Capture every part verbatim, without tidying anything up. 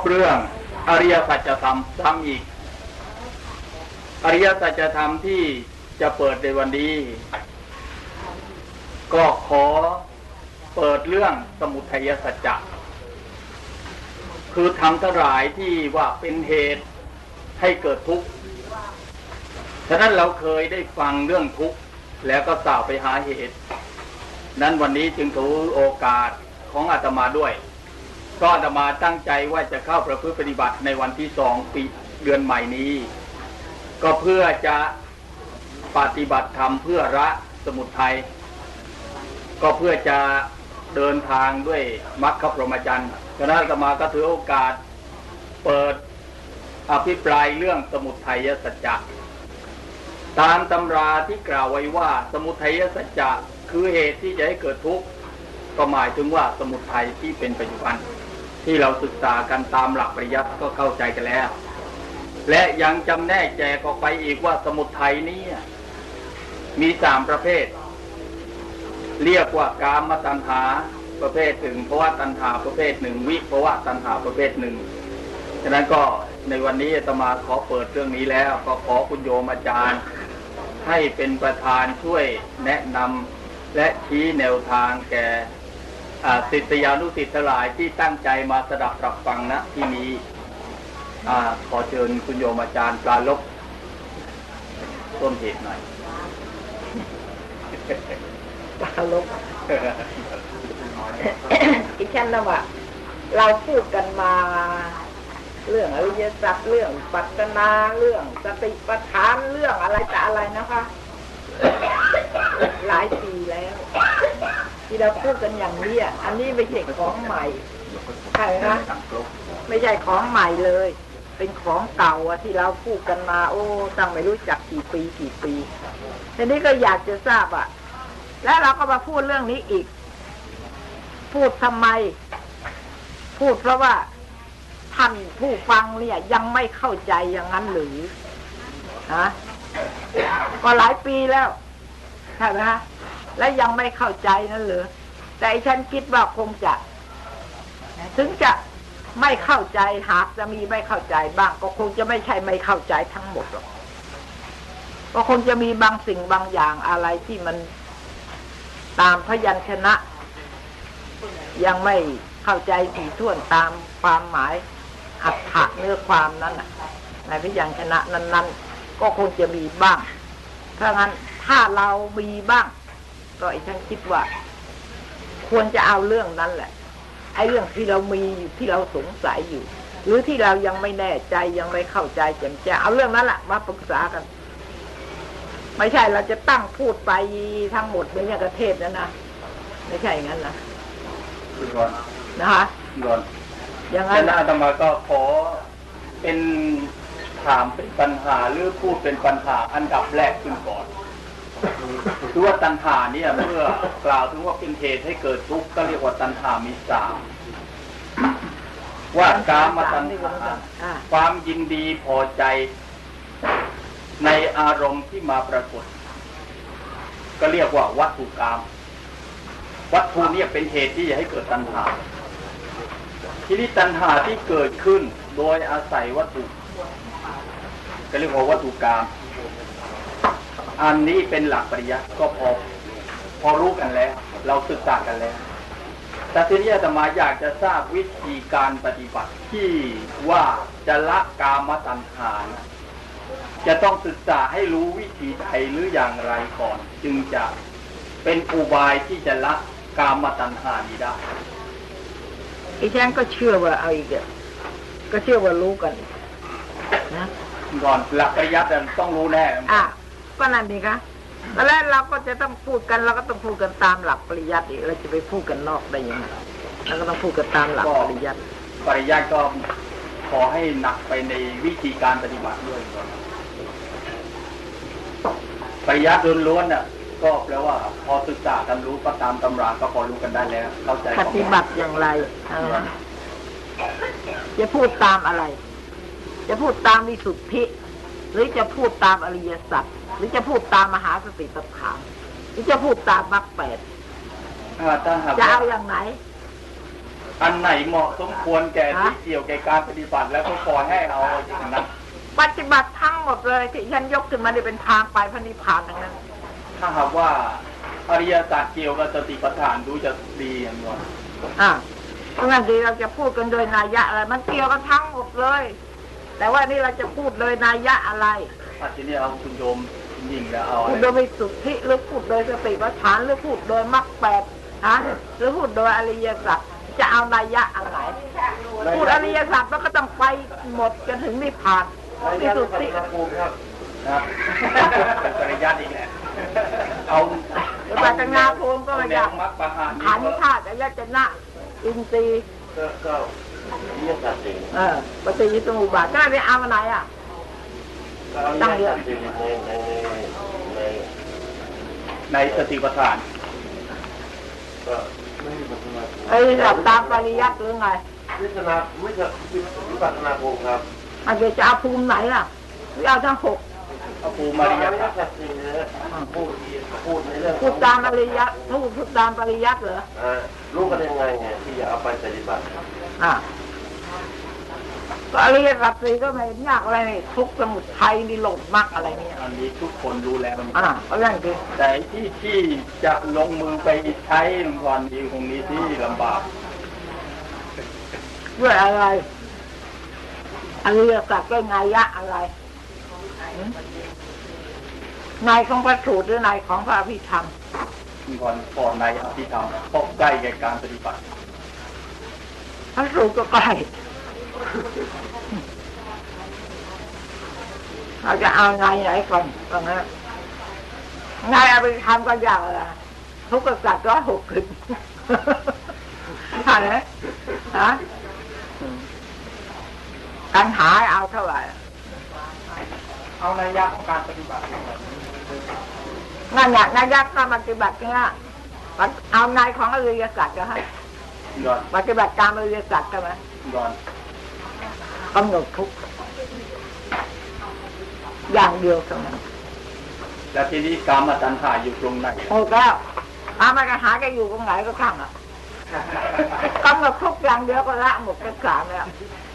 เรื่องอริยสัจธรรมซ้ำอีกอริยสัจธรรมที่จะเปิดในวันนี้ก็ขอเปิดเรื่องสมุทัยสัจจะคือธรรมทั้งหลายที่ว่าเป็นเหตุให้เกิดทุกข์ฉะนั้นเราเคยได้ฟังเรื่องทุกข์แล้วก็สาวไปหาเหตุนั้นวันนี้จึงถือโอกาสของอาตมาด้วยก็อาตมาตั้งใจว่าจะเข้าประพฤติปฏิบัติในวันที่สองปีเดือนใหม่นี้ก็เพื่อจะปฏิบัติธรรมเพื่อละสมุทัยก็เพื่อจะเดินทางด้วยมรรคพรหมจรรย์ฉะนั้นอาตมาก็ถือโอกาสเปิดอภิปรายเรื่องสมุทัยสัจจะตามตำราที่กล่าวไว้ว่าสมุทัยสัจจะคือเหตุที่จะให้เกิดทุกข์ก็หมายถึงว่าสมุทัยที่เป็นปัจจุบันที่เราศึกษากันตามหลักปริยัติก็เข้าใจกันแล้วและยังจำแนกแจกออกไปอีกว่าสมุทัยนี้มีสามประเภทเรียกว่ากามตัณหาประเภทหนึ่งภวตัณหาประเภทหนึ่งวิภวตัณหาประเภทหนึ่งฉะนั้นก็ในวันนี้อาตมาขอเปิดเรื่องนี้แล้วก็ขอคุณโยมอาจารย์ให้เป็นประธานช่วยแนะนำและชี้แนวทางแก่ศิษยานุศิษย์ทั้งหลายที่ตั้งใจมาสดับรับฟังณที่นี้ขอเชิญคุณโยมอาจารย์ปราลบต้นเหตุหน่อยปราลบอีกชั้นนะว่าเราพูดกันมาเรื่องอริยสัจเรื่องปัจจนาเรื่องสติปัฏฐานเรื่องอะไรแต่อะไรนะคะหลายปีแล้วที่เราพูดกันอย่างนี้อันนี้ไม่ใช่ของใหม่ใช่ไหมไม่ใช่ของใหม่เลยเป็นของเก่าที่เราพูดกันมาโอ้ตั้งไม่รู้จักกี่ปีกี่ปีทีนี้ก็อยากจะทราบอ่ะแล้วเราก็มาพูดเรื่องนี้อีกพูดทำไมพูดเพราะว่าท่านผู้ฟังเนี่ยยังไม่เข้าใจอย่างนั้นหรือฮะก็หลายปีแล้วใช่ไหมฮะและยังไม่เข้าใจนั่นหรือแต่ฉันคิดว่าคงจะถึงจะไม่เข้าใจหากจะมีไม่เข้าใจบ้างก็คงจะไม่ใช่ไม่เข้าใจทั้งหมดหรอกก็คงจะมีบางสิ่งบางอย่างอะไรที่มันตามพยัญชนะยังไม่เข้าใจถี่ถ้วนตามความหมายอัตถะเนื้อความนั้นน่ะในพยัญชนะนั้นๆก็คงจะมีบ้างเพราะงั้นถ้าเรามีบ้างก็ไอ้ฉันคิดว่าควรจะเอาเรื่องนั้นแหละไอ้เรื่องที่เรามีอยู่ที่เราสงสัยอยู่หรือที่เรายังไม่แน่ใจยังไม่เข้าใจแจ่มแจ้งเอาเรื่องนั้นแหละมาปรึกษากันไม่ใช่เราจะตั้งพูดไปทั้งหมดเป็นอย่างประเทศนะนะไม่ใช่อย่างนั้นนะนะคะอย่างนั้นอาตมาก็ขอเป็นถามเป็นปัญหาหรือพูดเป็นปัญหาอันดับแรกขึ้นก่อนคือว่าตัณหาเนี่ยเมื่อกล่าวถึงว่าเป็นเหตุให้เกิดทุกข์ก็เรียกว่าตัณหามีสามว่ากามตัณหาความยินดีพอใจในอารมณ์ที่มาปรากฏก็เรียกว่าวัตถุกามวัตถุเนี่ยเป็นเหตุที่จะให้เกิดตัณหาทีนี้ตัณหาที่เกิดขึ้นโดยอาศัยวัตถุก็เรียกว่าวัตถุกามอันนี้เป็นหลักปริยัติก็พอพอรู้กันแล้วเราศึกษากันแล้วแต่ทีนี้อาตมาอยากจะทราบวิธีการปฏิบัติที่ว่าจะละกามตัณหาจะต้องศึกษาให้รู้วิธีใดหรืออย่างไรก่อนจึงจะเป็นอุบายที่จะละกามตัณหานี้ได้อีฉันก็เชื่อว่าเอาอีกก็เชื่อว่ารู้กันนะก่อนหลักปริยัติต้องรู้แน่อ่ะก็นั่นดีคะแล้วเราก็จะต้องพูดกันเราก็ต้องพูดกันตามหลักปริยัติเราจะไปพูดกันนอกได้ยังไงเราก็ต้องพูดกันตามหลักปริยัติปริยัติก็ขอให้หนักไปในวิธีการปฏิบัติด้วยปริยัติล้วนๆน่ะก็แปลว่าพอศึกษากันรู้ก็ตามตำราก็พอรู้กันได้แล้วเข้าใจปฏิบัติอย่างไรจะพูดตามอะไรจะพูดตามวิสุทธิหรือจะพูดตามอริยสัจหรือจะพูดตามมหาสติปัฏฐานหรือจะพูดตามมรรคแปดจะเอาอย่างไหนอันไหนเหมาะสมควรแก่ที่เกี่ยวแก่การปฏิบัติแล้วก็ปล่อยให้เอาอย่างนั้นปฏิบัติทั้งหมดเลยที่ฉันยกขึ้นมาได้เป็นทางไปพระนิพพานทั้งนั้นถ้าหากว่าอริยสัจเกี่ยวกับสติปัฏฐานดูจะดีอย่างนี้อ่าเพราะงั้นดีเราจะพูดกันโดยนัยยะอะไรมันเกี่ยวกันทั้งหมดเลยแต่ว่านี่เราจะพูดโดยนัยยะอะไรอาทีนี้เอาคุณโยมยิ่งแล้วเอาพูดโดยมีสุทธิหรือพูดโดยสติปัฏฐานหรือพูดโดยมรรคแปดฮะหรือพูดโดยอริยสัจจะเอานัยยะอะไรพูดอริยสัจมันก็ต้องไปหมดจนถึงนิพพานมีสุทธินะเป็นปริยัติอีกแหละเอาปัจจนาภูมิก็อยากขันธ์ธาตุอายตนะอินทรีย์ก็อริยสัจเองเออปฏิยิสมุปบาทก็ได้เอาอะไรอ่ะตั้งเยอะในสติปัฏฐานไอ้หลับตามปริยัติหรือไงวิปัสสนาวิปัสสนาภูมิครับมันจะเอาภูมิไหนล่ะหรือเอาทั้งหกเอาภูมิอริยสัจพูดพูดในเรื่องพูดตามอริยะพูดพูดตามปริยัติเหรออ่ารู้กันยังไงไงที่จะเอาไปปฏิบัติอ่าก็อริยสัจสี่ก็ไม่ยากอะไรนี่ทุกสมุทัยนิโรธมรรคอะไรเนี่ยอันนี้ทุกคนรู้แล้วอ่าเอาอย่างนี้แต่ที่ที่จะลงมือไปใช้ก่อนนี้คงนี้ที่ลำบากด้วยอะไรอริยสัจก็นัยยะอะไรในของพระสูตรหรือในของพระอภิธรรมก่อนก่อนในอภิธรรมเพราะใกล้แก่การปฏิบัติพระสูตรก็ใกล้เราจะเอาไงไหนก่อนตรงนั้นไงอภิธรรมก็ยากเลยทุกข์สัตว์ร้อยหกสิบใช่ไหมฮะการหาเอาเท่าไหร่เอาในยะของการปฏิบัตินั่นแหละในยะการปฏิบัติเนี่ยเอาในของอริยสัจจะให้ปฏิบัติตามอริยสัจใช่ไหมกำหนดทุกอย่างเดียวเท่านั้นแล้วทีนี้กามตัณหาอยู่ตรงไหนโอ้ก็กามตัณหาจะอยู่ตรงไหนก็ข้างอ่ะกำหนดทุกอย่างเดียวก็ละหมดเป็นสามแล้ว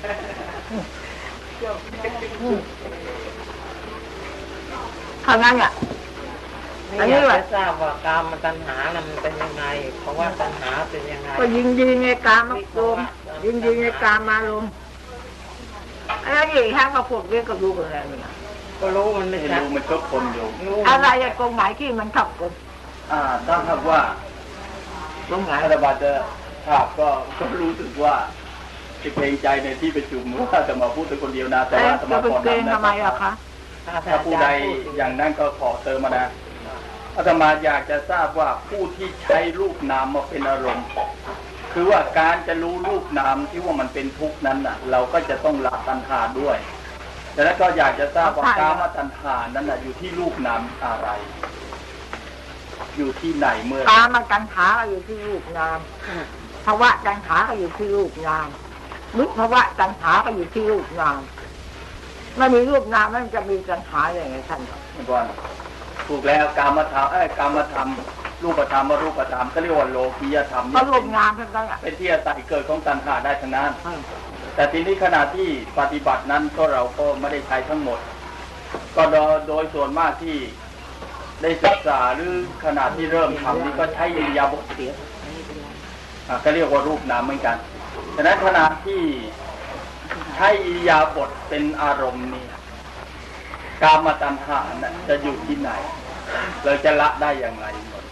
เท่านั้นอ่ะอันนี้ว่าทราบว่ากามตัณหามันเป็นยังไงเพราะว่าตัณหาเป็นยังไงก็ยิงยิงในกามมาลมยิงยิงในกามมาลมอะไรอย่างทั้งมาพวกเรียกก็รู้กันแล้วเนี่ยก็รู้มันไม่รู้มันก็คนอยู่อะไรอย่างตรงไหนที่มันขับคนอ่าถ้าหากว่าตรงไหนรัฐบาลจะถามก็ก็รู้สึกว่าจะเกรงใจในที่ประชุมว่าจะมาพูดแต่คนเดียวนะแต่ว่าจะมาขอนำนะทำไมอะคะถ้าผู้ใดอย่างนั้นก็ขอเติมมานะอาตมาอยากจะทราบว่าผู้ที่ใช้รูปนามมาเป็นอารมณ์คือว่าการจะรู้รูปนามที่ว่ามันเป็นทุกข์นั้นน่ะเราก็จะต้องละตัณหาด้วยแต่แล้วก็อยากจะทราบว่ากามตัณหานั้นน่ะอยู่ที่รูปนามอะไรอยู่ที่ไหนเมื่อกามตัณหาก็อยู่ที่รูปนามภาวะตัณหาก็อยู่ที่รูปนามวิภาวะตัณหาก็อยู่ที่รูปนามไม่มีรูปนามมันจะมีตัณหาอย่างไรท่านก่อนถูกแล้วกามธรรมเอ้ยกามธรรมรูปธรรมรูปธรรมก็เรียกว่าโลกียธรรมเนี่ยเป็นงามทั้งนั้นเป็นที่อาศัยเกิดของตัณหาได้ทั้งนั้นแต่ทีนี้ขณะที่ปฏิบัตินั้นก็เราก็ไม่ได้ใช้ทั้งหมดก็โดยส่วนมากที่ได้ศึกษาหรือขณะที่เริ่มทำนี่ก็ใช้อิริยาบถเสียก็เรียกว่ารูปนามเหมือนกันฉะนั้นขณะที่ใช้อิริยาบถเป็นอารมณ์นี้กามตัณหาน่ะจะอยู่ที่ไหนเราจะละได้อย่างไรหมด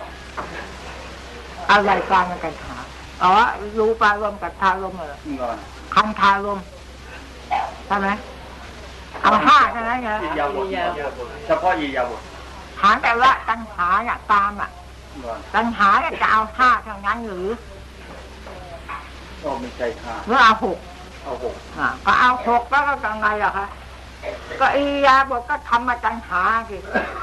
อะไรกามตัณหาอ๋อรูปารมณ์กับธารมณ์เหรอคันธารมณ์ใช่ไหมเอาห้าใช่ไหมไงอิริยาบถเฉพาะอิริยาบถถามแต่ว่าตัณหาเนี่ยตามอ่ะตัณหาเนี่ยจะเอาห้าเท่านั้นหรือก็ไม่ใช่ห้าหรือเอาหกเอาหกอ่าก็เอาหกแล้วก็ยังไงล่ะคะก็อิริยาบถก็ทำมาตัณหาสิ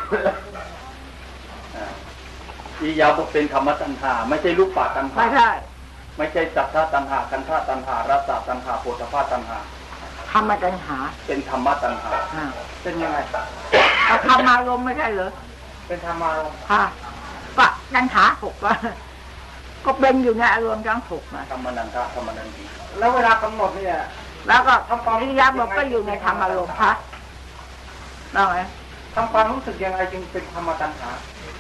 อิริยาบถเป็นธรรมตัณหาไม่ใช่รูปปัจตัณหาไม่ใช่ไม่ใช่สัทธาตัณหาคันธาตัณหารสตัณหาโผฏฐัพพตัณหาธรรมตัณหาเป็นธรรมตัณหาเป็นยังไงเอาธรรมารมณ์ไม่ใช่เหรอเป็นธรรมารมณ์ค่ะก็ตัณหาหกว่าก็เป็นอยู่ในอารมณ์ทั้งหกนะธรรมนันทะธรรมนันติแล้วเวลากำหนดเนี่ยแล้วก็อิริยาบถก็อยู่ในธรรมอารมณ์คะได้ไหมทำความรู้สึกยังไงจึงเป็นธรรมตัณหา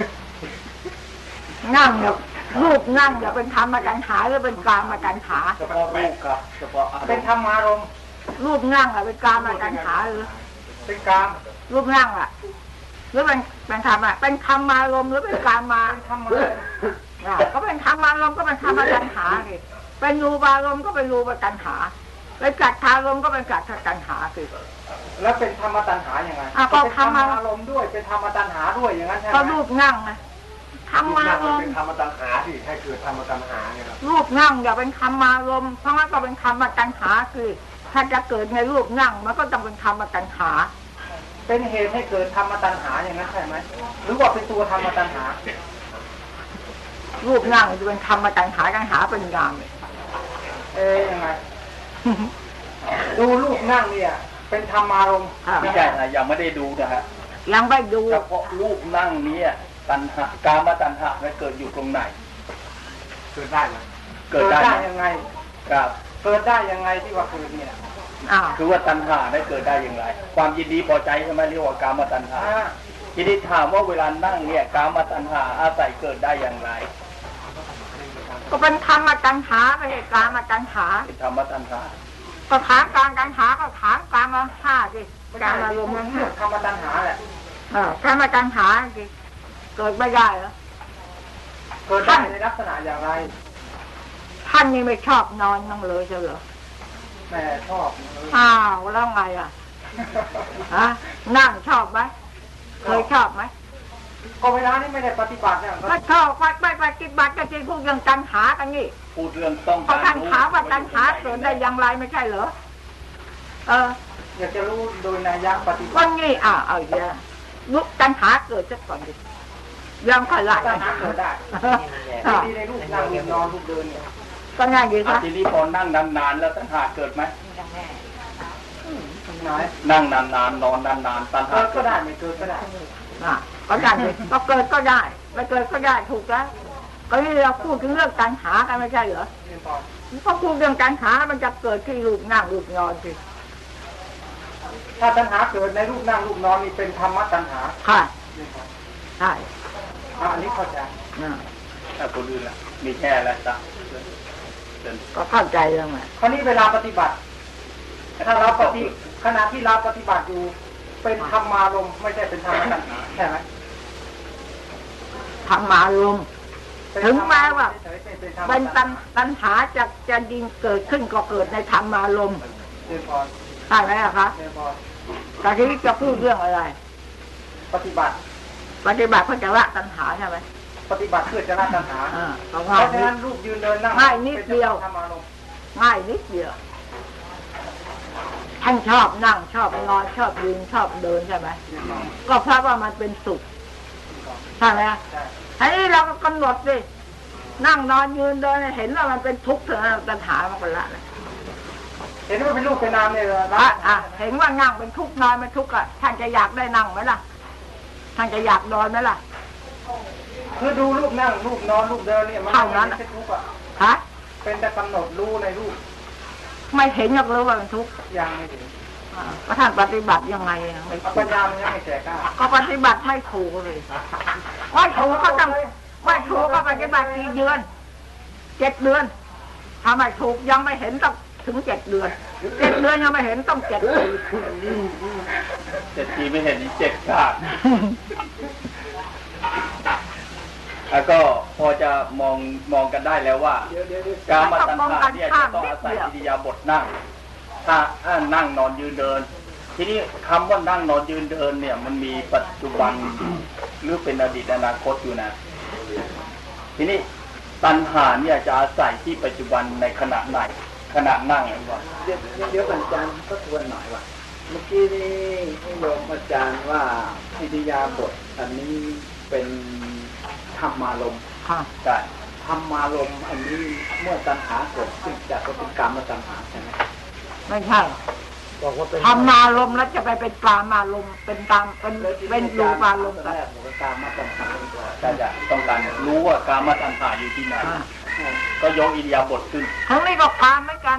นั่งเนี่ยรูปนั่งอย่าเป็นธรรมตัณหาหรือเป็นกามตัณหาเฉพาะรูปครับเฉพาะอารเป็นมณ์ธรรมารมณ์รูปนั่งอะเป็นกามตัณหาหรือเป็นกามรูปนั่งอะหรือเป็นเป็นธรรมอะเป็นธรรมารมณ์หรือเป็นกามมาเป็นธรรมารมณ์อ่ะก็เป็นธรรมารมณ์ก็เป็นธรรมตัณหาสิเป็นรูปารมณ์ก็เป็นรูปตัณหาเป็นกัตถารมณ์ก็เป็นกัตถตัณหาสิแล้วเป็นธรรมตัณหาอย่างไรอ่ะก็เป็นธธรรรรมมารมณ์ด้วยเป็นธรรมตัณหาด้วยอย่างนั้นใช่ไหมก็รูปนั่งนะธรรมารมณ์เป็นธรรมตัณหาที่ให้เกิดธรรมตัณหาเนี่ยครับรูปนั่งอย่าเป็นธรรมารมณ์เพราะงั้นก็เป็นธรรมตัณหาคือถ้าจะเกิดในรูปนั่งมันก็ต้องเป็นธรรมตัณหาเป็นเหตุให้เกิดธรรมตัณหาอย่างนั้นใช่ไหมหรือว่าเป็นตัวธรรมตัณหารูปนั่งจะเป็นธรรมตัณหาตัณหาเป็นงามเอ๊ยยังไง ดูรูปนั่งเนี่ยเป็นธรรมารมณ์ไม่ใช่นะยังไม่ได้ดูนะฮะยังไม่ดูเฉพาะรูปนั่งนี้ตัณหากามตัณหามันเกิดอยู่ตรงไหนเกิดได้ไหมเกิดได้ไหมยังไงครับเกิดได้ยังไงที่ว่าเกิดเนี่ยอ้าวคือว่าตัณหาได้เกิดได้อย่างไร ความยินดีพอใจใช่ไหมเรียกว่ากามตัณหาอ่าทีนี้ถามว่าเวลานั่งเนี่ยกามตัณหาอาศัยเกิดได้อย่างไรก็เป็นธรรมตัณหาไม่ใช่กามตัณหาเป็นธรรมตัณหาก็ถามการตัณหาก็ถามกามห้าสิไม่กาใช่มารมณ์มันห้าธรรมตัณหาแหละเออกามตัณหาสิเกิดไม่ได้เหรอเกิดได้ในลักษณะอย่างไรท่านนี่ไม่ชอบนอนนั่งเลยใช่เหรอแม่ชอบอ้าวแล้วไงอ่ะฮะนั่งชอบไหมเคยชอบไหมก็เวลานี้ไม่ได้ปฏิบัติเนี่ยก็ชอบไปไปปฏิบัติก็จริงพูดเรื่องตัณหากันนี่พูดเรื่องต้องเพราะกาตัรณรู้หาว่าตัณหาเกิดได้อย่างไรไม่ใช่เหรอเอออยากจะรู้โดยนัยยะปฏิบัก็ติงี้อ่ะเอาอีกแล้วลุกตัณหาเกิดซะก่อนดิยังค่อยไล่ตัณหาเกิดได้อ่ะดีในรูปนั่งรูปนอนรูปเดินเนี่ยก็ง่ายดีอ่ะค่ะทีนี้พอนั่งนานๆแล้วตัณหาเกิดไหมไหนนั่งนานๆนอนนานๆตัณหาเกิดก็ได้ไม่เกิดก็ได้อ่ะก็ได้ดิก็เกิดก็ได้ไม่เกิดก็ได้ถูกแล้วก็นี่เราพูดถึงเรื่องตัณหากันไม่ใช่เหรอเรียนต่อก็พูดเรื่องตัณหามันจะเกิดที่รูปนั่งรูปนอนสิถ้าตัณหาเกิดในรูปนั่งรูปนอนนี่เป็นธรรมตัณหาค่ะเรียนต่อใช่อ่ะอันนี้เข้าใจอ่ะถ้าคนอื่นล่ะมีแค่แล้วจ้ะเดินก็เข้าใจแล้วไงคราวนี้เวลาปฏิบัติ ถ้าเราปฏิขณะที่เราปฏิบัติอยู่เป็นธรรมารมณ์ไม่ใช่เป็นธรรมตัณหาใช่ไหมธรรมารมณ์ ถึงแม้ว่า เป็นตัณตัณหาจะจะดินเกิดขึ้นก็เกิดในธรรมารมณ์เรียนพรใช่ไหมอะคะเรียนพรแต่ทีนี้จะพูดเรื่องอะไรปฏิบัติปฏิบัติเพื่อจะละตัณหาใช่ไหมปฏิบัติเพื่อจะละตัณหาอ่าก็เพง่ายราะฉะนินั้ดนรูปยืนเดินนั่งง่ายนิดเดียวเป็นธรรมารมณ์ง่ายนิดเดียวท่านชอบนั่งชอบนอนชอบยืนชอบเดินใช่ไหมเรียนพรก็เพราะว่ามันเป็นสุขใช่ไหมใช่ทีนี้เราก็กำหนดสินั่งนอนยืนเดินเห็นว่ามันเป็นทุกข์เถอะตัณหามันก็ละนะเห็นว่าเป็นรูปเป็นนามเนี่ยอ่ะละอ่ะเห็นว่านั่งเป็นทุกข์นอนเป็นทุกข์อ่ะท่านจะอยากได้นั่งไหมล่ะท่านจะอยากนอนไหมล่ะคือดูรูปนั่งรูปนอนรูปเดินเนี่ยมันเท่านั้นไม่ใช่ทุกข์อ่ะฮะเป็นแต่กำหนดรู้ในรูปไม่เห็นอยากรู้ว่าเป็นทุกข์ยังไม่ถึงอ่ะก็ท่านปฏิบัติยังไงอ่ะไม่เอาปัญญามันยังไม่แก่กล้าก็ปฏิบัติให้ถูกเลยว่าถูกก็ต้องว่าถูกก็ปฏิบัติกี่เดือนเจ็ดเดือนถ้าไม่ถูกยังไม่เห็นต้องถึงเจ็ดเดือนเจ็ดเดือนยังไม่เห็นต้องเจ็ดปีเจ็ดทีไม่เห็นเจ็ดขาดแล้วก็พอจะมองมองกันได้แล้วว่าเดี๋ยวเดี๋ยวเดี๋ยวการมาตัณหาเนี่ยจะต้องอาศัยอิริยาบถนั่ง ถ้าถ้านั่งนอนยืนเดิน ทีนี้คำว่านั่งนอนยืนเดินเนี่ย มันมีปัจจุบันหรือเป็นอดีตอนาคตอยู่นะ ทีนี้ตัณหาเนี่ยจะอาศัยที่ปัจจุบันในขณะไหนขณะนั่งหรือเปล่าเดี๋ยวเดี๋ยวอาจารย์ก็ทวนหน่อยว่าเมื่อกี้นี้นิยมอาจารย์ว่าอิริยาบถอันนี้เป็นธรรมารมณ์ค่ะใช่ธรรมารมณ์อันนี้เมื่อตัณหาเกิดขึ้นจากก็เป็นกรรมตัณหาใช่ไหมไม่ใช่บอกว่าเป็นทำมารมณ์แล้วจะไปเป็นกามารมณ์เป็นกามเป็นเป็นรูปารมณ์แรกบอกว่ากรรมตัณหาถ้าจะต้องการรู้ว่าการมาตัณหาอยู่ที่ไหนอ่าก็ยกอิริยาบถขึ้นทั้งนี้ก็กามเหมือนกัน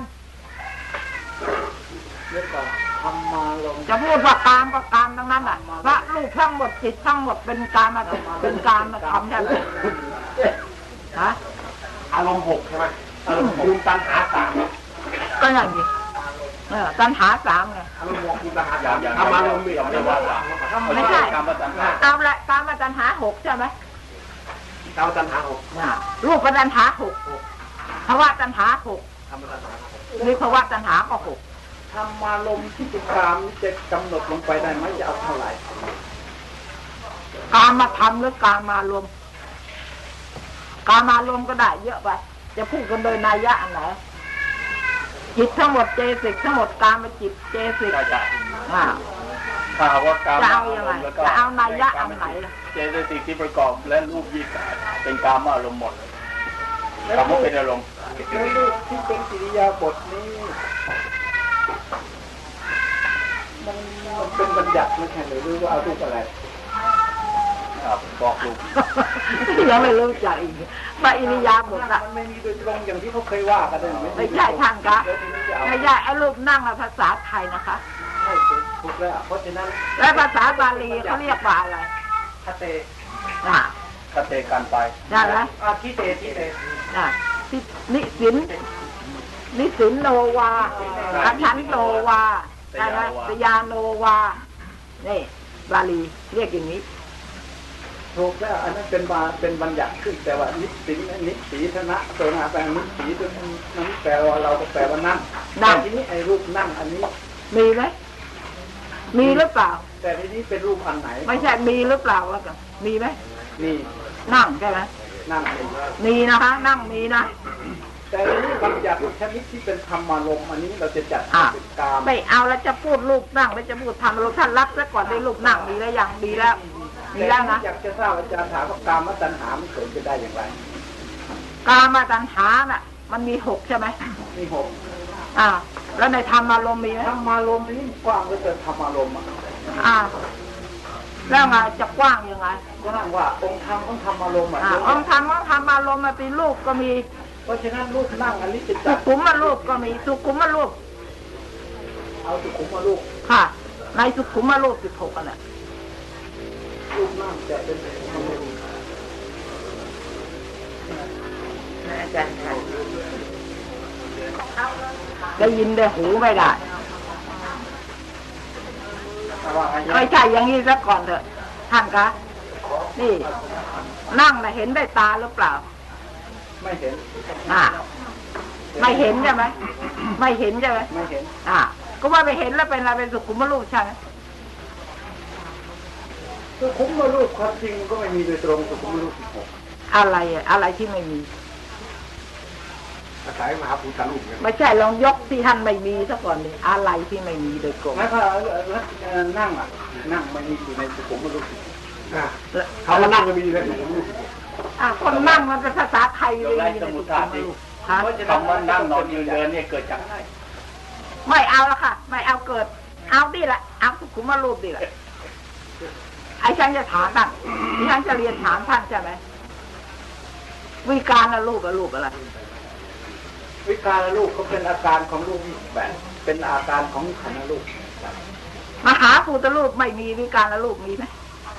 เรียกว่าธรรมารมณ์จะพูดว่ากามก็กามทั้งนั้นอ่ะพระลูกทั้งหมดจิตทั้งหมดเป็นกามมาเป็นกามมาทำใช่ไหมฮะอารมณ์หกใช่ไหมอารมณ์หกคุณตัณหาสามก็อย่างนี้เออตัณหาสามไงอารมณ์หกคุณตัณหาอสาย่าม งอย่างธรรมารมณ์อย่างไม่ว่าว่าไม่ใช่การมาตัณหาเอาละกามมาตัณหาหกใช่ไหมธรรมตัณหาหกรูปตัณหาหกภาวะตัณหาหกธรรมตัณหาหกวิภาวะตัณหาก็หกธรรมารมณ์ที่เป็นกามนี่จะกำหนดลงไปได้ไหมจะเอาเท่าไหร่กามมาทำหรือกามมารวมกามมารวมก็ได้เยอะไปจะพูดกันโดยนัยยะอันไหนจิตทั้งหมดเจสิกทั้งหมดกามมาจิตเจสิกใช่ใช่อ่าถ้าหากว่าการจะเอายังไงจะเอานัยยะอันไหนเจตสิกที่ประกอบและรูปยี่สิบแปดเป็นกามอารมณ์หมดคำว่าเป็นอารมณ์แล้วรูปที่เป็นกิริยาบทนี้มันมันเป็นบัญญัติไม่ใช่หรือหรือว่าเอารูปอะไรครับบอกรูปยังไม่รู้จักอีกมาอิริยาบถอะมันไม่มีโดยตรงอย่างที่เขาเคยว่ากันเลยไม่ใช่ท่านคะแล้วทีนี้จะเอาไม่ใช่ไอ้รูปนั่งอะภาษาไทยนะคะให้ถูกแล้วเพราะฉะนั้นและภาษาบาลีเขาเรียกว่าอะไรคาเตอ่ากเตกันไปได้ไหมอาทิเตทิเตอ่าที่นิสินนิสินโนวาอาชันโนวาได้ไหมสยาโนวานี่บาลีเรียกอย่างนี้ถูกแล้วอันนั้นเป็นบาเป็นบัญญัติขึ้นแต่ว่านิสินนิสีธนะตัวหน้าแปลงนิสีตัวนั้นแปลว่าเราก็แปลว่านั่งแต่ทีนี้ไอ้รูปนั่งอันนี้มีไหมมีหรือเปล่าแต่ทีนี้เป็นรูปอันไหนไม่ใช่มีหรือเปล่าว่ากันมีไหมนี่นั่งใช่ไหมนั่งนี่มีนะคะ นั่งมีนะแต่ทีนี้บัญญัติชนิดที่เป็นธรรมารมณ์อันนี้เราจะจัดอ่ะเป็นกามไม่เอาแล้วจะพูดรูปนั่งแล้วจะพูดทำรูปท่านรับซะก่อนได้รูปนั่งมีแล้วยังมีแล้วมีแล้วนะอยากจะทราบอาจารย์ถามว่ากามตัณหามันเกิดขึ้นได้อย่างไรกามาตัณหาน่ะ มันมีหกใช่ไหมมีหกอ่า แล้วในธรรมอารมณ์มีไหมธรรมารมณ์นี้กว้างก็เกิดธรรมารมณ์อ่ะอ่า แล้วไงจะกว้างยังไงก็นั่งว่าองค์ธรรมของธรรมารมณ์อ่ะอ่าองค์ธรรมของธรรมอารมณ์มันเป็นรูปก็มีเพราะฉะนั้นรูปนั่งอันนี้จะสุจัดขุมมารูปก็มีสุขุมมารูปเอาสุขุมมารูปค่ะ ในสุขุมมารูปสิบหกอันน่ะรูปนั่งจะเป็นธรรมารมณ์อาจารย์ค่ะได้ยินได้หูไม่ได้ว่าไงไม่ใช่อย่างนี้ซะก่อนเถอะท่านคะนี่ นั่งนะเห็นได้ตาหรือเปล่าไม่เห็นอ่า ไม่เห็นใช่ไหมไม่เห็นใช่ไหมไม่เห็นอ่า ก็ว่าไม่เห็นแล้วเป็นอะไรเป็นสุขุมรูปใช่ไหมสุขุมมารูปความจริงก็ไม่มีโดยตรงสุขุมมารูปสิบหกอะไรอะอะไรที่ไม่มีอาศัยมหาภูตาลูกเนี่ยไม่ใช่ลองยกที่ท่านไม่มีซะก่อนเลยอะไรที่ไม่มีโดยตรงแล้วก็นั่งอ่ะนั่งมันมีอยู่ในสุขุมมารูปสิบหกเขามานั่งก็มีเลยผมรู้อ่ะคนนั่งมันเป็นภาษาไทยเลยเราได้สมุทฐานดิฮะคำว่านั่งนอนยืนเดินเนี่ยเกิดจากอะไรไม่เอาละค่ะ ไม่เอาเกิด เอาดิละเอาสุขุมรูปดิละไอ้ฉันจะถามท่านที่ฉันจะเรียนถามท่านใช่ไหมวิการละรูปละรูปอะไรวิการรูปก็เป็นอาการของรูปยี่สิบแปดเป็นอาการของขันธ์รูปมหาภูตรูปไม่มีวิการละรูปมีไหม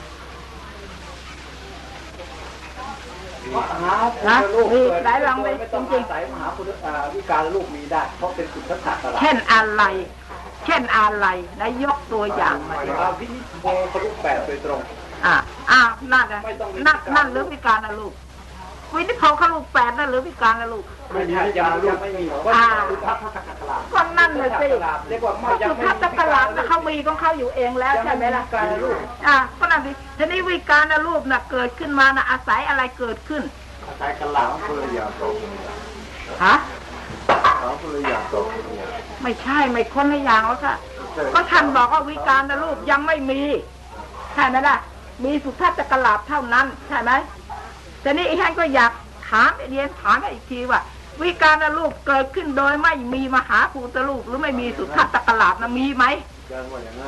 มหาพุทธรูปเกิดไม่ต้องอาศัยมหาพุทธวิการรูปมีได้เพราะเป็นสุทธัตถะตลาดเช่นอะไร เช่นอะไรนายยกตัวอย่างมาดิอาวินิโมครูปแปดโดยตรงอ่าอ่านั่นนะนั่นนั่นหรือวิการละรูปวินิพงเขารูปแปดนั่นหรือวิการละรูปไม่มียังยังไม่มีเพราะสุทธัตถะตลาดก็นั่นเลยสิเรียกว่าไม่ยังสุไม่ทัศตลาดนะเขามีของเขาอยู่เองแล้วใช่ไหมล่ะการรูปอ่าก็นั่นสิทีนี้วิการละรูปน่ะเกิดขึ้นมาน่ะอาศัยอะไรเกิดขึ้นอาศัยกันหลังภรรยาโตฮะเขาภรรยาโตไม่ใช่ไม่คนละอย่างแล้วค่ะก็ท่านบอกว่าวิการละรูปยังไม่มีใช่ไหมล่ะมีสุทัศตลาดเท่านั้นใช่ไหมทีนี้อีกท่านก็อยากถามเรียนถามอีกทีว่าวิการละรูปเกิดขึ้นโดยไม่มีมหาภูตรูปหรือไม่มีสุทัศตลาดนะมีไหมยังว่าอย่างนั้น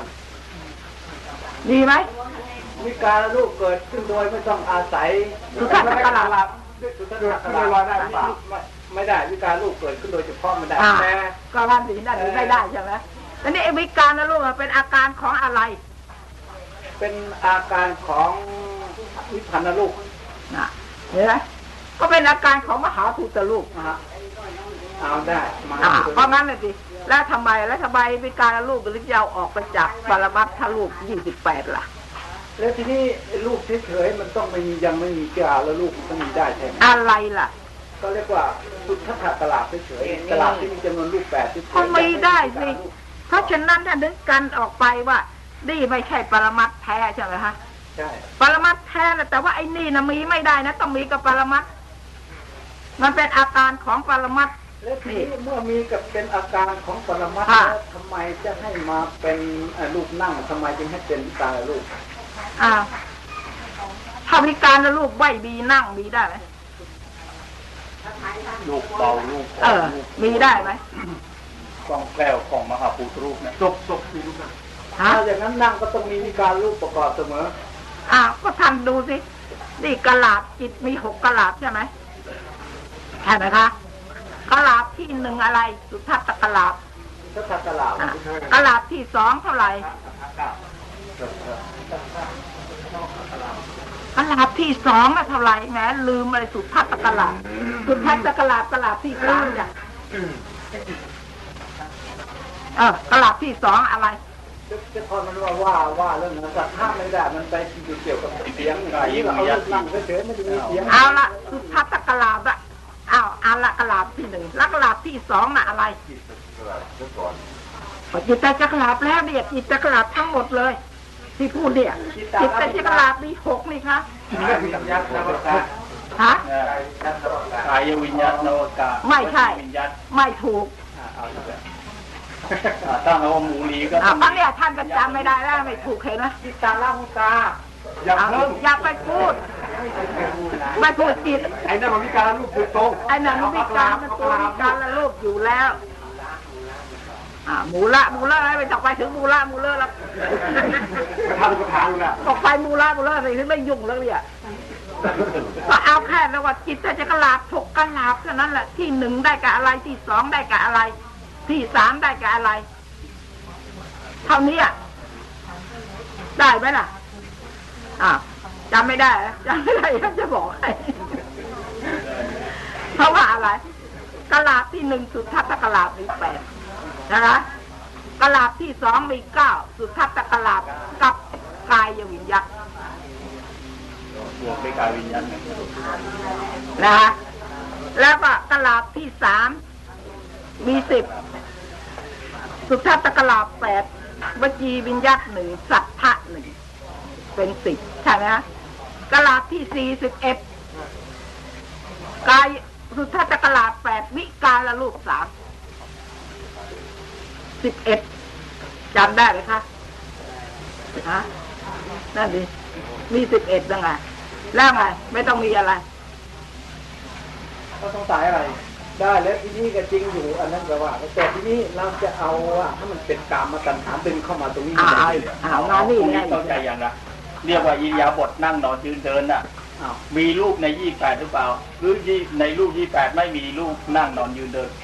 มีไหมวิการรูปเกิดขึ้นโดยไม่ต้องอาศัยสุทัศตลาดไม่ลอยได้ไม่ไม่ได้วิการลูกเกิดขึ้นโดยเฉพาะไม่ได้แต่ก็ท่านสีนั่นไม่ได้ใช่ไหมแล้วนี่วิการนะลูกเป็นอาการของอะไรเป็นอาการของวิพันธ์ลูกนะเห็นไหมก็เป็นอาการของมหาภูตลูกนะฮะเอาได้มาเพราะงั้นเลยสิแล้วทำไมแล้วทำไมวิการลูกถึงจะเอาออกไปจากปรมัตถลูกยี่สิบแปดล่ะแล้วทีนี้ลูกเฉยๆมันต้องไม่มียังไม่มีกาแล้วลูกมันต้องมีได้ใช่ไหมอะไรล่ะก็เรียกว่าสุทธะตลาดเฉยๆตลาดที่มีจำนวนลูกแปดที่มันไม่ได้สิเพราะฉะนั้นถ้าดึงกันออกไปว่านี่ไม่ใช่ปรมัตถ์แท้ใช่ไหมฮะใช่ปรมัตถ์แท้นะแต่ว่าไอ้นี่นะมีไม่ได้นะต้องมีกับปรมัตถ์มันเป็นอาการของปรมัตถ์แล้วทีนี้เมื่อมีกับเป็นอาการของปรมัตถ์แล้วทำไมจะให้มาเป็นลูกนั่งทำไมจึงให้เป็นตาลูกอ่าถ้ามีการแล้วลูกไหวบีนั่งมีได้ไหมลูกเบาลูกเออมีได้ไหมกองแก้วของมหาภูตรูปเนี่ยจบจบสิลูกนะถ้าอย่างนั้นนั่งก็ต้องมีวิการลูกประกอบเสมออ่าก็ทำดูสินี่กะลาบจิตมีหกกะลาบใช่ไหมใช่ไหมคะกะลาบที่หนึ่งอะไรสุทัศตกะลาบสุทัศตกะลาบกะลาบที่สองเท่าไหร่กะลาบที่สองน่ะเท่าไหร่แหมลืมอะไรสุทัศตกะลาบสุทัศตกะลาบกะลาบที่สามจ้ะเออกะลาบที่สองอะไรจะพอมันว่าว่าว่าเรื่องนั้นแต่ถ้าไม่ได้มันไปเกี่ยวกับเสียงไงเอาลูกนั่งเฉยๆไม่ได้มีเสียงเอาละสุทัศตกะลาบอะอ้าวอันละกะลาบที่หนึ่งแล้วกะลาบที่สองน่ะอะไรจิตตจักรลาบแล้วเนี่ยจิตจักรลาบทั้งหมดเลยที่พูดเนี่ยจิตตจักรลาบมีหกนี่คะฮะกายวิญญาณนวกาไม่ใช่ไม่ถูกตั้งเอาหมูลีก็ตอนนี้ท่านก็จำไม่ได้แล้วไม่ถูกเห็นไหมจิตตาลาหุตาอย่าเพิ่งอย่าไปพูดไม่พูดจิตไอ้นั่นมันวิการลูกถูกตรงไอ้นั่นมันวิการมันตัววิการละลูกอยู่แล้วอ่ามูละมูละอะไรไปจับไปถึงมูละมูละแล้วทำกระถางน่ะตกไปมูละมูละอะไรถึงไม่ยุ่งแล้วเนี่ยก็เอาแค่แล้วว่าจิตจะกระลาบถกกระลาบแค่นั้นแหละที่หนึ่งได้กับอะไรที่สองได้กับอะไรที่สามได้กับอะไรเท่านี้ได้ไหมล่ะอ่าจำไม่ได้จำไม่ได้จะบอกให้เพราะว่าอะไรกะลาบที่หนึ่งสุทัศน์กะลาบมีแปดนะคะกะลาบที่สองมีเก้าสุทัศน์กะลาบกับกายวิญญาณบวกด้วยกายวิญญาณนะคะแล้วก็กะลาบที่สามมีสิบสุทัศน์กะลาบแปดวจีวิญญาณหนึ่งสัทธะหนึ่งเป็นสิบใช่ไหมฮะกะลาบที่สี่สิบเอ็ดกายสุทัศน์กะลาบแปดวิการละลูกสามสิบเอ็ดจำได้ไหมคะฮะนั่นดิมีสิบเอ็ดยังไงแล้วไงไม่ต้องมีอะไรก็ต้องสายอะไรได้แล้วที่นี่ก็จริงอยู่อันนั้นแต่ว่าแต่ที่นี้เราจะเอาว่าถ้ามันเป็นกามมาตัณหาดึงเข้ามาตรงนี้ไม่ได้เอามานี่ไงเข้าใจยังนะเรียกว่าอิริยาบถนั่งนอนยืนเดินน่ะมีรูปในยี่แปดหรือเปล่าหรือในรูปยี่แปดไม่มีรูปนั่งนอนยืนเดิน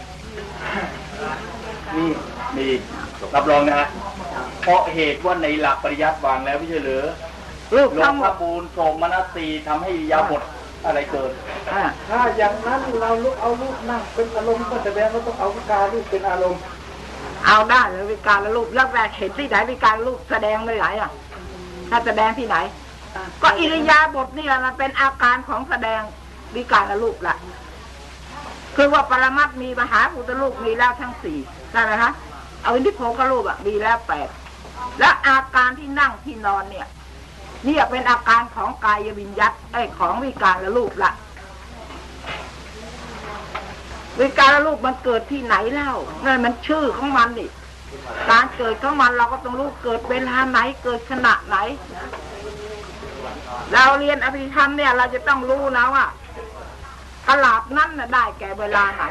มีมีรับรองนะฮะเพราะเหตุว่าในหลักปริยัติวางแล้วไม่ใช่หรือรูปหลวงพ่อบูลโสมนัสสีทำให้อิริยาบถอะไรเกิดถ้าอย่างนั้นเราลุกเอารูปนั่งเป็นอารมณ์ก็แสดงว่าต้องเอาวิการรูปเป็นอารมณ์เอาได้เลยวิการรูปแล้วแต่เห็นที่ไหนวิการรูปแสดงไม่ไหนอ่ะถ้าแสดงที่ไหนก็อิริยาบถนี่แหละมันเป็นอาการของแสดงวิการรูปละคือว่าปรมัตถ์มีมหาภูตรูปมีแล้วทั้งสี่ใช่ไหมคะเอาอินทิโภครูปอ่ะมีแล้วแปดและอาการที่นั่งที่นอนเนี่ยนี่เป็นอาการของกายวิญญาณไอ้ของวิการละรูปละวิการละรูปมันเกิดที่ไหนเล่านั่นมันชื่อของมันนี่การเกิดของมันเราก็ต้องรู้เกิดเวลาไหนเกิดขณะไหนเราเรียนอภิธรรมเนี่ยเราจะต้องรู้นะว่ากะลาบนั้นน่ะได้แก่เวลาไหน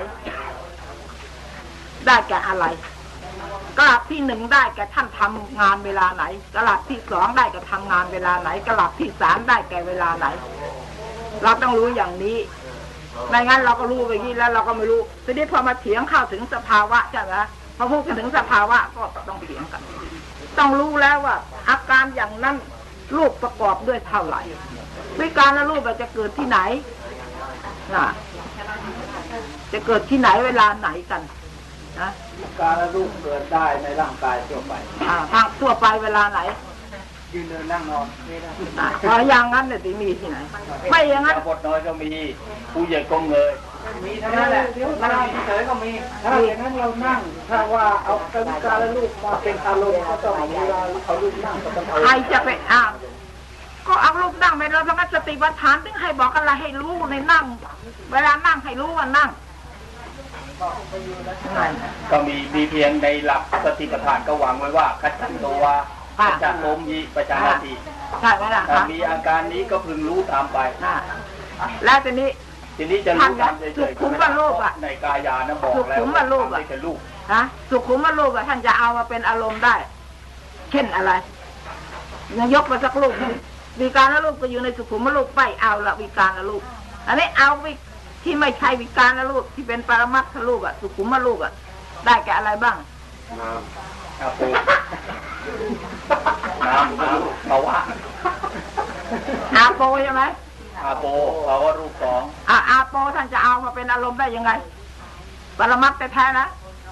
ได้แก่อะไรกะลาบที่หนึ่งได้แก่ท่านทำงานเวลาไหนกะลาบที่สองได้แก่ทำงานเวลาไหนกะลาบที่สามได้แก่เวลาไหนเราต้องรู้อย่างนี้ไม่งั้นเราก็รู้ไปยี่แล้วเราก็ไม่รู้ทีนี้พอมาเถียงเข้าถึงสภาวะใช่ไหมพอพูดกันถึงสภาวะก็ต้องเถียงกันต้องรู้แล้วว่าอาการอย่างนั้นรูปประกอบด้วยเท่าไหร่วิการและรูปจะเกิดที่ไหนนะจะเกิดที่ไหนเวลาไหนกันนะการละรูปเกิดได้ในร่างกายทั่วไปอ่าทางทั่วไปเวลาไหนยืนเดินนั่งนอนไม่ได้อ่าพออย่างนั้นเนี่ยจะมีที่ไหนไม่อย่างนั้นบทน้อยก็มีผู้ใหญ่ก็เงยมีทั้งนั้นแหละนั่งเฉยก็มีถ้าอย่างนั้นเรานั่งถ้าว่าเอาการละรูปมาเป็นอารมณ์ก็ต้องเวลาเอารูปนั่งก็ต้องเอาใครจะไปอ่าก็เอารูปนั่งไปเราทำให้สติปัฏฐานถึงให้บอกอะไรให้รู้ในนั่งเวลานั่งให้รู้ว่านั่งก็มีมีเพียงในหลักสติปัฏฐานก็วางไว้ว่าคัจฉันโตวาปัจจโลมยีปัจจานาติใช่ไหมล่ะถ้าคะมีอาการนี้ก็พึงรู้ตามไปอ่าแล้วทีนี้ทีนี้จะรู้ตามเฉยๆสุขุมว่ารูปอะในกายานะบอกแล้วสุขุมว่ารูปอะไม่ใช่รูปฮะสุขุมรูปอะท่านจะเอามาเป็นอารมณ์ได้ เช่นอะไรยังยกมาสักรูปวิการละรูปก็อยู่ในสุขุมรูปไปเอาละวิการละรูปอันนี้เอาวิที่ไม่ใช่วิการละรูปที่เป็นปรมัตถรูปอะสุขุมรูปอะได้แก่อะไรบ้างอาโปน้ำน้ำภาวะอาโปใช่ไหมอาโปภาวะรูปสองอาอาโปท่านจะเอามาเป็นอารมณ์ได้ยังไงปรมัตถ์แท้ๆนะ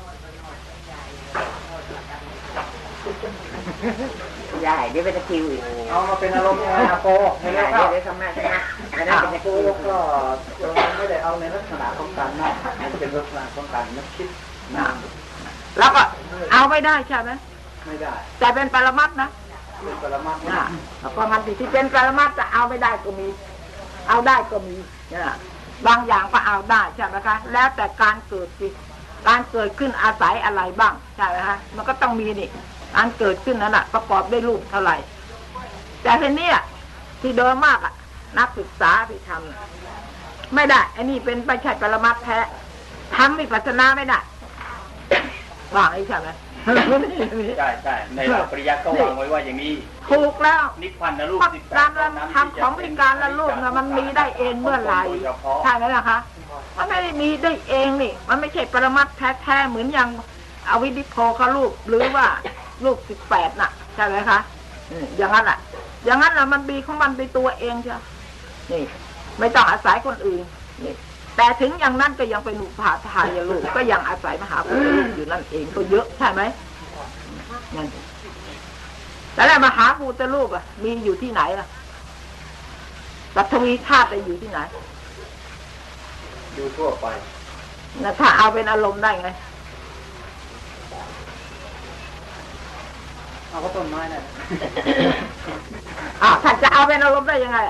ใหญ่เดี๋ยวไปตะคิวอีกเอามาเป็นอารมณ์ยังไงอาโปในใหญ่เรื่องเดี๋ยวทำแม่ใช่ไหมไม่ได้อาเป็นตะโปคิวก็ไม่ได้เอาในลักษณะของการนั่งมันเป็นลักษณะของการนึกคิดนั่งแล้วก็เอาไม่ได้ใช่ไหมไม่ได้แต่เป็นปรมัตถ์นะเป็นปรมัตถ์อ่าแล้วก็มันที่เป็นปรมัตถ์จะเอาไม่ได้ก็มี เอาได้ก็มีเนี่ยบางอย่างก็เอาได้ใช่ไหมคะแล้วแต่การเกิดสิการเกิดขึ้นอาศัยอะไรบ้างใช่ไหมคะมันก็ต้องมีนี่การเกิดขึ้นนั้นอ่ะประกอบด้วยรูปเท่าไหร่แต่ทีนี้ที่โดยมากอ่ะนักศึกษาที่ทำไม่ได้อันนี้เป็นไปใช่ปรมัตถ์แท้ทำวิปัสสนาไม่ได้ว่างไอ้ใช่ไหมใช่ใช่ในหลักปริยัติก็วางไว้ว่าอย่างนี้ถูกแล้วนิพพานรูปสิบแปกาดรทำของวิการละรูปนะมันมีได้เองเมื่อไหร่ใช่ไหมล่ะคะมันไม่ได้มีได้เองนี่มันไม่ใช่ปรมัตถ์แท้ๆเหมือนอย่างอวิธิโพครูปหรือว่ารูปสิบแปดน่ะใช่ไหมคะอย่างนั้นแหละอย่างนั้นแหละมันมีของมันเป็นตัวเองใช่นี่ไม่ต้องอาศัยคนอื่นนี่แต่ถึงอย่างนั้นก็ยังเป็นอุปาทายรูปก็ยังอาศัยมหาพุทธรูปอยู่นั่นเองก็เยอะใช่ไหมนั่นแต่แล้วมหาภูตรูปอ่ะมีอยู่ที่ไหนล่ะปัทวีธาตุไปอยู่ที่ไหนอยู่ทั่วไปนะถ้าเอาเป็นอารมณ์ได้ไงเอาก็ต้นไม้เนี่ยอ่าถ้าจะเอาเป็นอารมณ์ได้ยังไง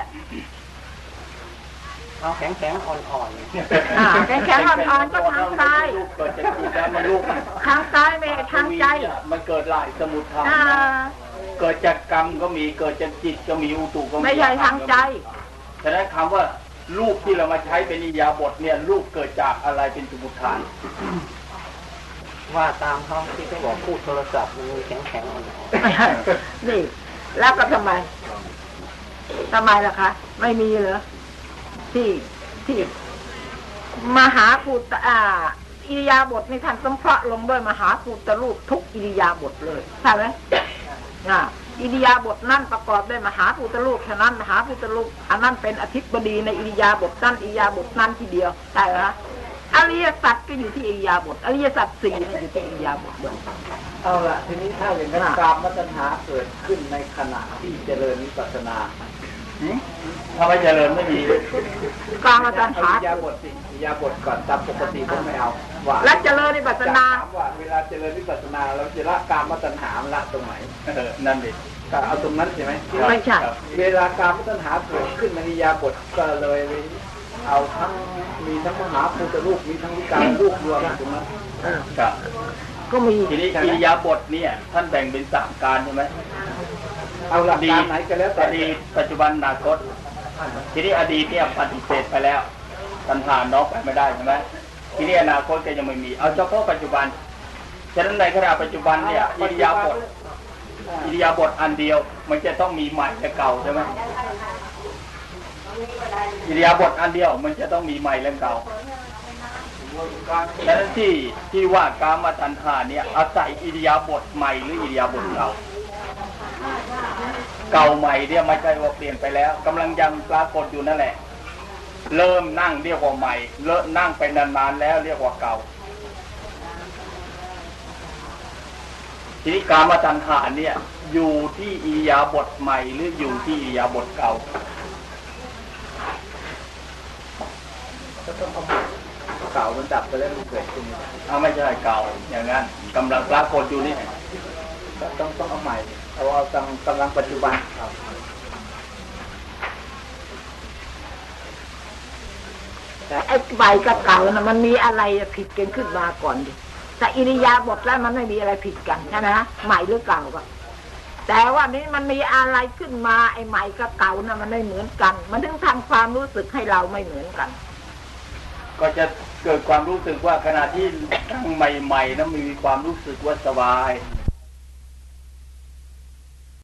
เอาแข็งแข็งๆอ่อนอ่าแข็งๆอ่อนๆก็ทางกายเกิดจากจิตแล้วมันรูปทางกายไม่ทางใจมันเกิดหลายสมุทฐานอ่าเกิดจากกรรมก็มีเกิดจากจิตก็มีอุตุก็มีไม่ใช่ทางใจฉะนั้นคำว่ารูปที่เรามาใช้เป็นอิริยาบถเนี่ยรูปเกิดจากอะไรเป็นสมุทฐานๆว่าตามเขาที่เขาบอกพูดโทรศัพท์มันมีแข็งแข็งๆอ่อนนี่แล้วก็ทำไมทำไมล่ะคะไม่มีเหรอที่ที่มหาภูตอ่าอิริยาบถในท่านสมเพราะห์ลงด้วยมหาภูตรูปทุกอิริยาบถเลยใช่ไหมอ่าอิริยาบถนั่นประกอบด้วยมหาภูตรูปฉะนั้นมหาภูตรูปอันนั้นเป็นอธิบดีในอิริยาบถนั่นอิริยาบถนั่นทีเดียวใช่ไหมคะอริยสัจก็อยู่ที่อิริยาบถอริยสัจสี่นี่อยู่ที่อิริยาบถด้วยเอาละทีนี้ถ้าอย่างนั้นกามตัณหาเกิดขึ้นในขณะที่เจริญวิปัสสนาถ้าไม่เจริญไม่มีกามตัณหาอิริยาบถสิอิริยาบถก่อนตามปกติผมไม่เอาว่าและเจริญวิปัสสนาถามว่าเวลาเจริญวิปัสสนาเราจะละกามตัณหามันละตรงไหนเออนั่นดิก็เอาตรงนั้นใช่ไหมไม่ใช่เวลากามตัณหาเกิดขึ้นในอิริยาบถก็เลยเอาทั้งมีทั้งมหาภูตรูปมีทั้งวิการรูปรวมอยู่ตรงนั้นครับก็มีทีนี้อิริยาบถเนี่ยท่านแบ่งเป็นสามการใช่ไหมเอาหลักการไหนก็แล้วแต่อดีตปัจจุบันอนาคตทีนี้อดีตเนี่ยปฏิเสธไปแล้วตัณหาน็อกไปไม่ได้ใช่ไหมทีนี้อนาคตก็ยังไม่มีเอาเฉพาะปัจจุบันฉะนั้นในขณะปัจจุบันเนี่ยอิริยาบถอิริยาบถอันเดียวมันจะต้องมีใหม่และเก่าใช่ไหมอิริยาบถอันเดียวมันจะต้องมีใหม่และเก่าฉะนั้นที่ที่ว่ากามตัณหาเนี่ยอาศัยอิริยาบถใหม่หรืออิริยาบถเก่าเก่าใหม่เนี่ยไม่ใช่ว่าเปลี่ยนไปแล้วกำลังยังปรากฏอยู่นั่นแหละเริ่มนั่งเรียกว่าใหม่เริ่มนั่งไปนานๆแล้วเรียกว่าเก่าทีนี้กามตัณหาเนี่ยอยู่ที่อิริยาบถใหม่หรืออยู่ที่อิริยาบถเก่าก็ต้องเอาเก่ามันดับไปแล้วมันเกิดขึ้นเอาไม่ใช่เก่าอย่างนั้นกำลังปรากฏอยู่นี่ก็ต้องต้องเอาใหม่เอาเอากำลังกำลังปัจจุบันแต่ไอ้ใบกับเก่านะมันมีอะไรผิดกันขึ้นมาก่อนดิแต่อิริยาบถแล้วมันไม่มีอะไรผิดกันใช่ไหมฮะใหม่หรือเก่าก็แต่ว่านี้มันมีอะไรขึ้นมาไอ้ใหม่กับเก่านะมันไม่เหมือนกันมันถึงทำความรู้สึกให้เราไม่เหมือนกันก็จะเกิดความรู้สึกว่าขณะที่ตั้งใหม่ๆนั้นมีความรู้สึกว่าสบาย